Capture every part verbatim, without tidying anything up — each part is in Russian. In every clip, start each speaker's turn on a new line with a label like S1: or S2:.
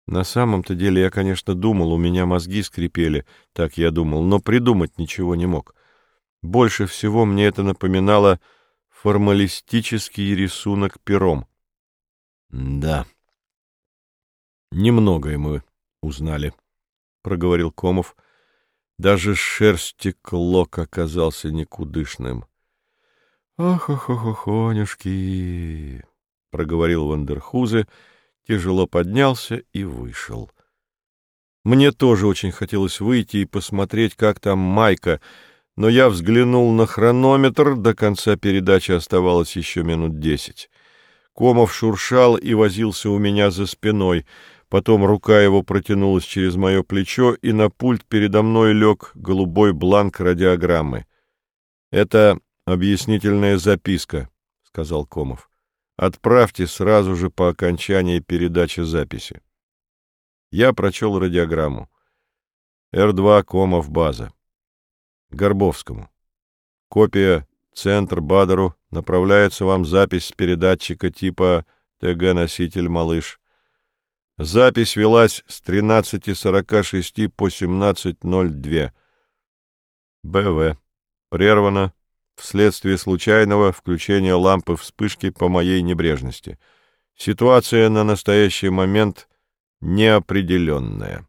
S1: На самом-то деле я, конечно, думал, у меня мозги скрипели, так я думал, но придумать ничего не мог. Больше всего мне это напоминало формалистический рисунок пером. Да, немногое мы узнали, — проговорил Комов. Даже шерсти клок оказался никудышным. — Ох-ох-ох-охонюшки, — проговорил Вандерхузе, тяжело поднялся и вышел. Мне тоже очень хотелось выйти и посмотреть, как там Майка, но я взглянул на хронометр, до конца передачи оставалось еще минут десять. Комов шуршал и возился у меня за спиной, потом рука его протянулась через мое плечо, и на пульт передо мной лег голубой бланк радиограммы. — Это объяснительная записка, — сказал Комов. — Отправьте сразу же по окончании передачи записи. Я прочел радиограмму. Эр два, Комов, база. Горбовскому. Копия, центр, Бадеру, направляется вам запись с передатчика типа ТГ-носитель «Малыш». Запись велась с тринадцати сорока шести по семнадцать ноль два. БВ. Прервано вследствие случайного включения лампы вспышки по моей небрежности. Ситуация на настоящий момент неопределенная.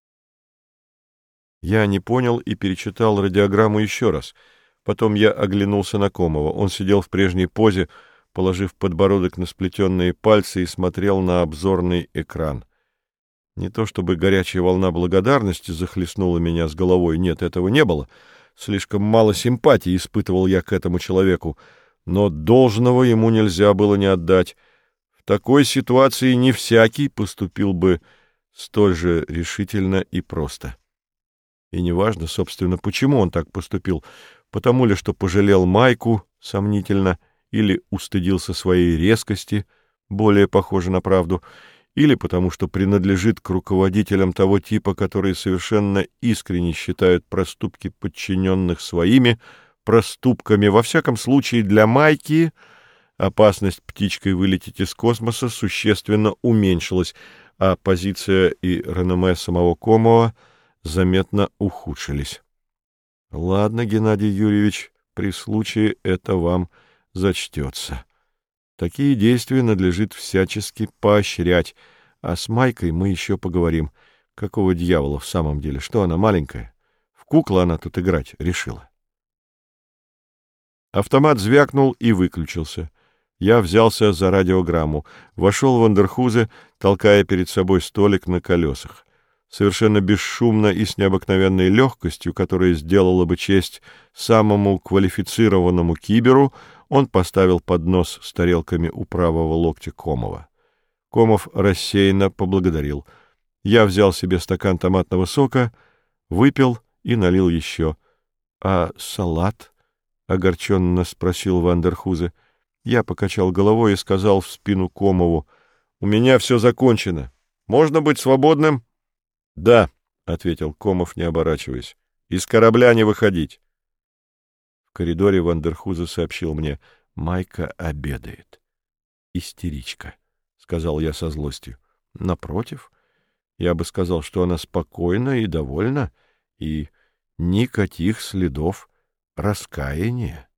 S1: Я не понял и перечитал радиограмму еще раз. Потом я оглянулся на Комова. Он сидел в прежней позе, положив подбородок на сплетенные пальцы, и смотрел на обзорный экран. Не то чтобы горячая волна благодарности захлестнула меня с головой, нет, этого не было. Слишком мало симпатии испытывал я к этому человеку, но должного ему нельзя было не отдать. В такой ситуации не всякий поступил бы столь же решительно и просто. И неважно, собственно, почему он так поступил, потому ли, что пожалел Майку, сомнительно, или устыдился своей резкости, более похоже на правду, или потому что принадлежит к руководителям того типа, которые совершенно искренне считают проступки подчиненных своими проступками. Во всяком случае, для Майки опасность птичкой вылететь из космоса существенно уменьшилась, а позиция и реноме самого Комова заметно ухудшились. Ладно, Геннадий Юрьевич, при случае это вам зачтется. Такие действия надлежит всячески поощрять, а с Майкой мы еще поговорим. Какого дьявола в самом деле? Что она, маленькая? В куклу она тут играть решила. Автомат звякнул и выключился. Я взялся за радиограмму. Вошел Вандерхузе, толкая перед собой столик на колесах. Совершенно бесшумно и с необыкновенной легкостью, которая сделала бы честь самому квалифицированному киберу, он поставил поднос с тарелками у правого локтя Комова. Комов рассеянно поблагодарил. Я взял себе стакан томатного сока, выпил и налил еще. — А салат? — огорченно спросил Вандерхузе. Я покачал головой и сказал в спину Комову: — У меня все закончено. Можно быть свободным? — Да, — ответил Комов, не оборачиваясь. — Из корабля не выходить. В коридоре Вандерхузе сообщил мне: — Майка обедает. — Истеричка, — сказал я со злостью. — Напротив, я бы сказал, что она спокойна и довольна, и никаких следов раскаяния.